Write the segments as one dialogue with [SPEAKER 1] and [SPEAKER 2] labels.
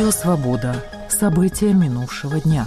[SPEAKER 1] Радио «Свобода». События минувшего дня.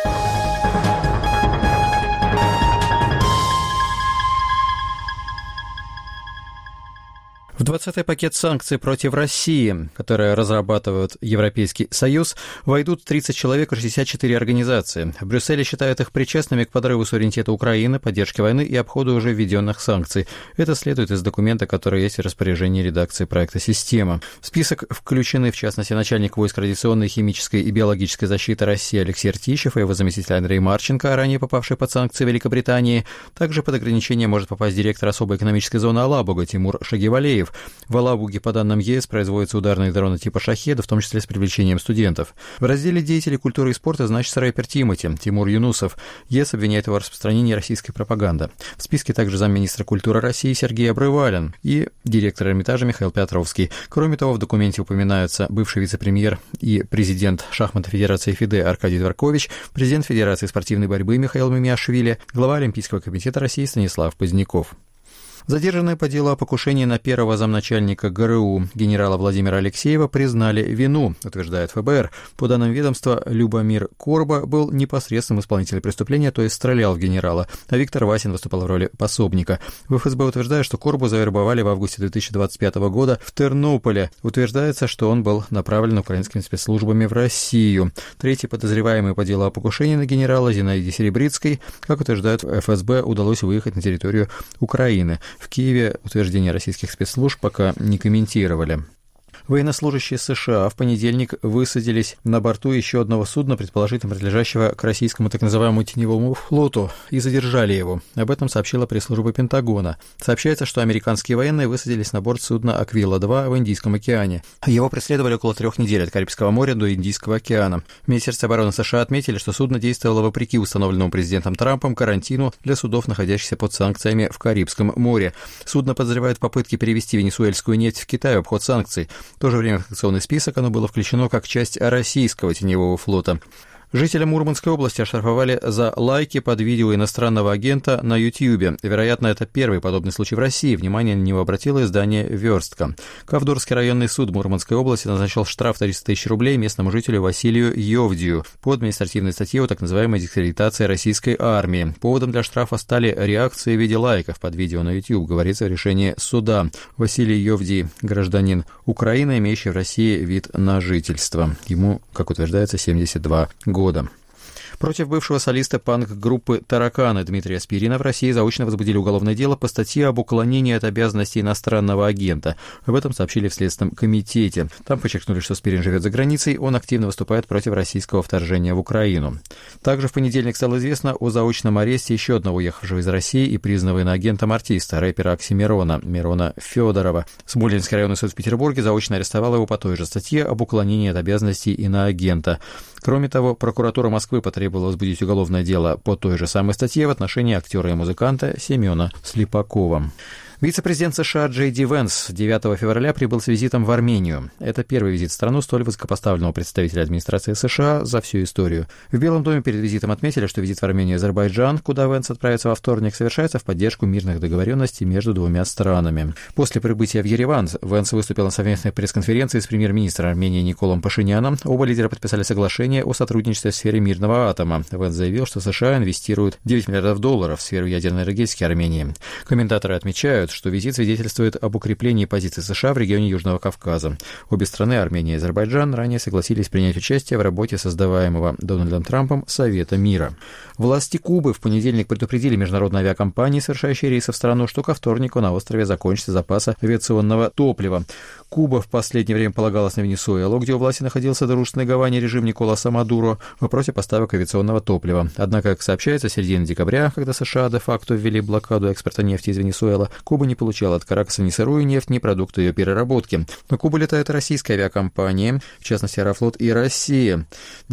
[SPEAKER 2] В 20-й пакет санкций против России, которые разрабатывает Европейский Союз, войдут 30 человек и 64 организации. В Брюсселе считают их причастными к подрыву суверенитета Украины, поддержке войны и обходу уже введенных санкций. Это следует из документа, который есть в распоряжении редакции проекта «Система». В список включены, в частности, начальник войск радиационной, химической и биологической защиты России Алексей Ртищев и его заместитель Андрей Марченко, ранее попавший под санкции Великобритании. Также под ограничение может попасть директор особой экономической зоны Алабуга Тимур Шагивалеев. В Алабуге, по данным ЕС, производятся ударные дроны типа «Шахеда», в том числе с привлечением студентов. В разделе «Деятели культуры и спорта» значится рэпер Тимур Юнусов. ЕС обвиняет его в распространении российской пропаганды. В списке также замминистра культуры России Сергей Обрывалин и директор Эрмитажа Михаил Петровский. Кроме того, в документе упоминаются бывший вице-премьер и президент шахматной федерации ФИДЕ Аркадий Дворкович, президент Федерации спортивной борьбы Михаил Мимиашвили, глава Олимпийского комитета России Станислав Поздняков. Задержанные по делу о покушении на первого замначальника ГРУ генерала Владимира Алексеева признали вину, утверждает ФБР. По данным ведомства, Любомир Корба был непосредственным исполнителем преступления, то есть стрелял в генерала, а Виктор Васин выступал в роли пособника. В ФСБ утверждают, что Корбу завербовали в августе 2025 года в Тернополе. Утверждается, что он был направлен украинскими спецслужбами в Россию. Третий подозреваемый по делу о покушении на генерала Зинаиде Серебрицкой, как утверждают в ФСБ, удалось выехать на территорию Украины. В Киеве утверждения российских спецслужб пока не комментировали. Военнослужащие США в понедельник высадились на борту еще одного судна, предположительно принадлежащего к российскому так называемому теневому флоту, и задержали его. Об этом сообщила пресс-служба Пентагона. Сообщается, что американские военные высадились на борт судна «Аквила-2» в Индийском океане. Его преследовали около 3 недель от Карибского моря до Индийского океана. В Министерстве обороны США отметили, что судно действовало вопреки установленному президентом Трампом карантину для судов, находящихся под санкциями в Карибском море. Судно подозревают в попытке перевести венесуэльскую нефть в Китай в обход санкций. В то же время в санкционный список оно было включено как часть российского теневого флота. Жителя Мурманской области оштрафовали за лайки под видео иностранного агента на YouTube. Вероятно, это первый подобный случай в России. Внимание на него обратило издание «Верстка». Ковдорский районный суд Мурманской области назначил штраф 300 тысяч рублей местному жителю Василию Йовдию по административной статье о так называемой дискредитации российской армии. Поводом для штрафа стали реакции в виде лайков под видео на YouTube, говорится в решении суда. Василий Йовдий – гражданин Украины, имеющий в России вид на жительство. Ему, как утверждается, 72 года. Против бывшего солиста панк-группы «Тараканы» Дмитрия Спирина в России заочно возбудили уголовное дело по статье об уклонении от обязанностей иностранного агента. Об этом сообщили в Следственном комитете. Там подчеркнули, что Спирин живет за границей, он активно выступает против российского вторжения в Украину. Также в понедельник стало известно о заочном аресте еще одного уехавшего из России и признанного иноагентом артиста, рэпера Оксимирона, Мирона Федорова. Смольнинский районный суд в Петербурге заочно арестовал его по той же статье об уклонении от обязанностей иноагента. Кроме того, прокуратура Москвы потребовала возбудить уголовное дело по той же самой статье в отношении актера и музыканта Семена Слепакова. Вице-президент США Джей Ди Венс 9 февраля прибыл с визитом в Армению. Это первый визит в страну столь высокопоставленного представителя администрации США за всю историю. В Белом доме перед визитом отметили, что визит в Армению и Азербайджан, куда Венс отправится во вторник, совершается в поддержку мирных договоренностей между двумя странами. После прибытия в Ереван Венс выступил на совместной пресс-конференции с премьер-министром Армении Николом Пашиняном. Оба лидера подписали соглашение о сотрудничестве в сфере мирного атома. Венс заявил, что США инвестируют $9 миллиардов в сферу ядерной энергетики Армении. Комментаторы отмечают, что визит свидетельствует об укреплении позиций США в регионе Южного Кавказа. Обе страны, Армения и Азербайджан, ранее согласились принять участие в работе создаваемого Дональдом Трампом Совета мира. Власти Кубы в понедельник предупредили международные авиакомпании, совершающие рейсы в страну, что ко вторнику на острове закончатся запасы авиационного топлива. Куба в последнее время полагалась на Венесуэлу, где у власти находился дружественный Гаване режим Николаса Мадуро в вопросе поставок авиационного топлива. Однако, как сообщается, в середине декабря, когда США де-факто ввели блокаду экспорта нефти из Венесуэлы, Куба не получала от Каракаса ни сырую нефть, ни продукты ее переработки. На Кубу летают российские авиакомпании, в частности Аэрофлот и Россия.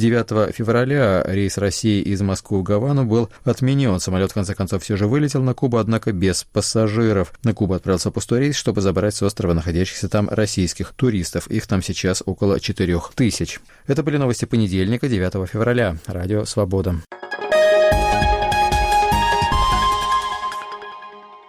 [SPEAKER 2] 9 февраля рейс России из Москвы в Гавану был отменен. Самолет, в конце концов, все же вылетел на Кубу, однако без пассажиров. На Кубу отправился пустой рейс, чтобы забрать с острова находящихся там российских туристов. Их там сейчас около 4000. Это были новости понедельника, 9 февраля. Радио «Свобода».